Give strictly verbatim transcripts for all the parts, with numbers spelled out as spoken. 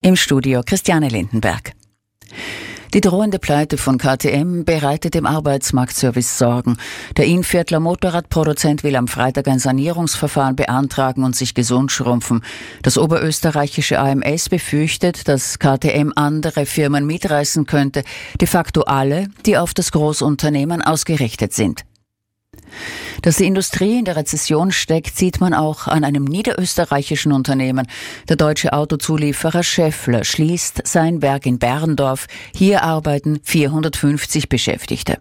Im Studio Christiane Lindenberg. Die drohende Pleite von K T M bereitet dem Arbeitsmarktservice Sorgen. Der Innviertler Motorradproduzent will am Freitag ein Sanierungsverfahren beantragen und sich gesund schrumpfen. Das oberösterreichische A M S befürchtet, dass K T M andere Firmen mitreißen könnte, de facto alle, die auf das Großunternehmen ausgerichtet sind. Dass die Industrie in der Rezession steckt, sieht man auch an einem niederösterreichischen Unternehmen. Der deutsche Autozulieferer Schaeffler schließt sein Werk in Berndorf. Hier arbeiten vierhundertfünfzig Beschäftigte.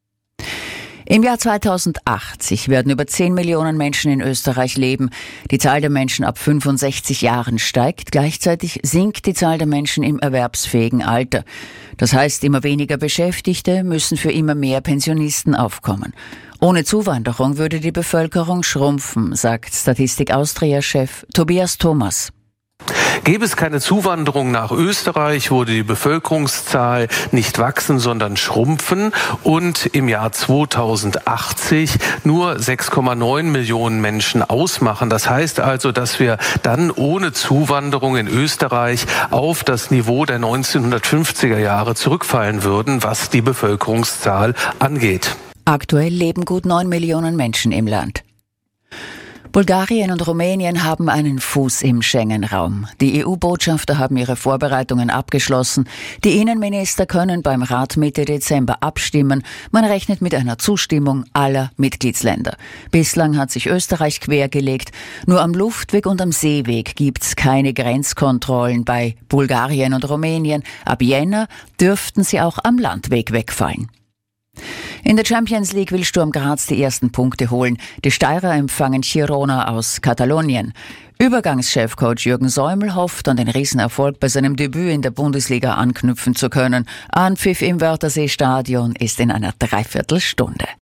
Im Jahr zweitausendachtzig werden über zehn Millionen Menschen in Österreich leben. Die Zahl der Menschen ab fünfundsechzig Jahren steigt. Gleichzeitig sinkt die Zahl der Menschen im erwerbsfähigen Alter. Das heißt, immer weniger Beschäftigte müssen für immer mehr Pensionisten aufkommen. Ohne Zuwanderung würde die Bevölkerung schrumpfen, sagt Statistik Austria-Chef Tobias Thomas. Gäbe es keine Zuwanderung nach Österreich, würde die Bevölkerungszahl nicht wachsen, sondern schrumpfen und im Jahr zweitausendachtzig nur sechs Komma neun Millionen Menschen ausmachen. Das heißt also, dass wir dann ohne Zuwanderung in Österreich auf das Niveau der neunzehnhundertfünfziger Jahre zurückfallen würden, was die Bevölkerungszahl angeht. Aktuell leben gut neun Millionen Menschen im Land. Bulgarien und Rumänien haben einen Fuß im Schengen-Raum. Die E U-Botschafter haben ihre Vorbereitungen abgeschlossen. Die Innenminister können beim Rat Mitte Dezember abstimmen. Man rechnet mit einer Zustimmung aller Mitgliedsländer. Bislang hat sich Österreich quergelegt. Nur am Luftweg und am Seeweg gibt's keine Grenzkontrollen bei Bulgarien und Rumänien. Ab Jänner dürften sie auch am Landweg wegfallen. In der Champions League will Sturm Graz die ersten Punkte holen. Die Steirer empfangen Girona aus Katalonien. Übergangschefcoach Jürgen Säumel hofft, an den Riesenerfolg bei seinem Debüt in der Bundesliga anknüpfen zu können. Anpfiff im Wörthersee-Stadion ist in einer Dreiviertelstunde.